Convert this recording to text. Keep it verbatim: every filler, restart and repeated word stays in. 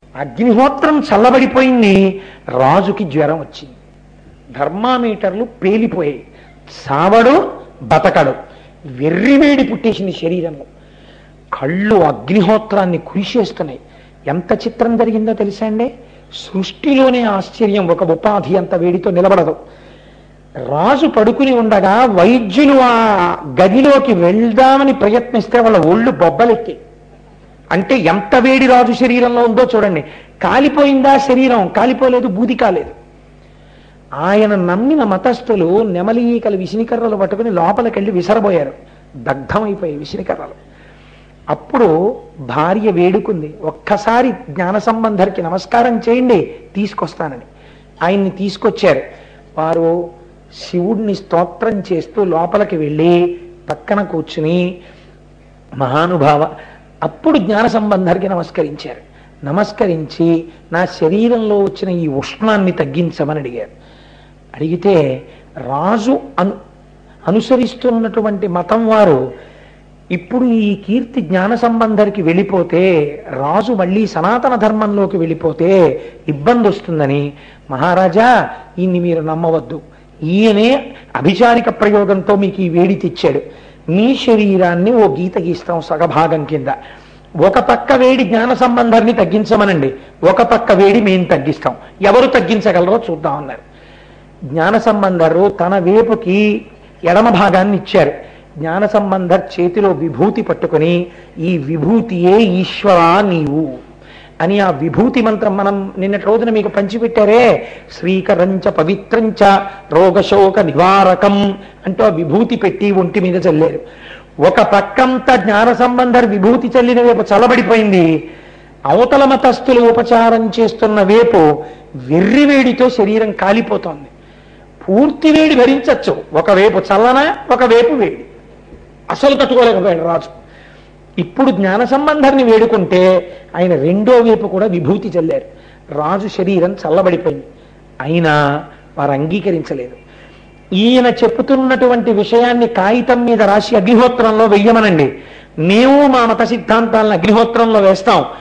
అగ్నిహోత్రం చల్లబడిపోయింది, రాజుకి జ్వరం వచ్చింది, థర్మామీటర్లు పేలిపోయాయి, సావడు బతకడు, వెర్రివేడి పుట్టేసింది శరీరంలో, కళ్ళు అగ్నిహోత్రాన్ని కురిసేస్తున్నాయి. ఎంత చిత్రం జరిగిందో తెలుసా అండి? సృష్టిలోనే ఆశ్చర్యం, ఒక ఉపాధి అంత వేడితో నిలబడదు. రాజు పడుకుని ఉండగా వైద్యులు ఆ గదిలోకి వెళ్దామని ప్రయత్నిస్తే వాళ్ళ ఒళ్ళు బొబ్బలెక్కి, అంటే ఎంత వేడి రాజు శరీరంలో ఉందో చూడండి. కాలిపోయిందా శరీరం? కాలిపోలేదు, బూది కాలేదు. ఆయన నమ్మిన మతస్థులు నెమలీకలు విసినికర్రలు పట్టుకుని లోపలికెళ్ళి విసరబోయారు, దగ్ధమైపోయాయి విసినికర్రలు. అప్పుడు భార్య వేడుకుంది, ఒక్కసారి జ్ఞాన సంబంధరికి నమస్కారం చేయండి, తీసుకొస్తానని. ఆయన్ని తీసుకొచ్చారు. వారు శివుడిని స్తోత్రం చేస్తూ లోపలికి వెళ్ళి పక్కన కూర్చుని, మహానుభావ, అప్పుడు జ్ఞాన సంబంధరికి నమస్కరించారు. నమస్కరించి నా శరీరంలో వచ్చిన ఈ ఉష్ణాన్ని తగ్గించమని అడిగారు. అడిగితే రాజు అను అనుసరిస్తున్నటువంటి మతం వారు, ఇప్పుడు ఈ కీర్తి జ్ఞాన సంబంధరికి వెళ్ళిపోతే, రాజు మళ్ళీ సనాతన ధర్మంలోకి వెళ్ళిపోతే ఇబ్బంది వస్తుందని, మహారాజా ఈయన్ని మీరు నమ్మవద్దు, ఈయనే అభిచారిక ప్రయోగంతో మీకు ఈ వేడి తెచ్చాడు, మీ శరీరాన్ని ఓ గీత గీస్తాం సగభాగం కింద, ఒక పక్క వేడి జ్ఞాన సంబంధాన్ని తగ్గించమనండి, ఒక పక్క వేడి మేము తగ్గిస్తాం, ఎవరు తగ్గించగలరో చూద్దాం అన్నారు. జ్ఞాన సంబంధరు తన వేపుకి ఎడమ భాగాన్ని ఇచ్చారు. జ్ఞాన సంబంధర్ చేతిలో విభూతి పట్టుకుని, ఈ విభూతియే ఈశ్వరా నీవు అని ఆ విభూతి మంత్రం మనం నిన్నటి రోజున మీకు పంచిపెట్టారే, శ్రీకరంచ పవిత్రంచ రోగశోక నివారకం అంటూ ఆ విభూతి పెట్టి ఒంటి మీద చల్లారు. ఒక పక్కంతా జ్ఞాన సంబంధర్ విభూతి చల్లిన వేపు చల్లబడిపోయింది, అవతల మతస్థులు ఉపచారం చేస్తున్న వేపు వెర్రివేడితో శరీరం కాలిపోతోంది. పూర్తి వేడి భరించచ్చు, ఒకవైపు చల్లన ఒకవైపు వేడి, అసలు తట్టుకోలేకపోయాడు రాజు. ఇప్పుడు జ్ఞాన సంబంధాన్ని వేడుకుంటే ఆయన రెండో వైపు కూడా విభూతి చల్లారు, రాజు శరీరం చల్లబడిపోయింది. అయినా వారు అంగీకరించలేదు. ఈయన చెప్పుతున్నటువంటి విషయాన్ని కాగితం మీద రాసి అగ్నిహోత్రంలో వెయ్యమనండి, మేము మా మత సిద్ధాంతాలను అగ్నిహోత్రంలో వేస్తాం,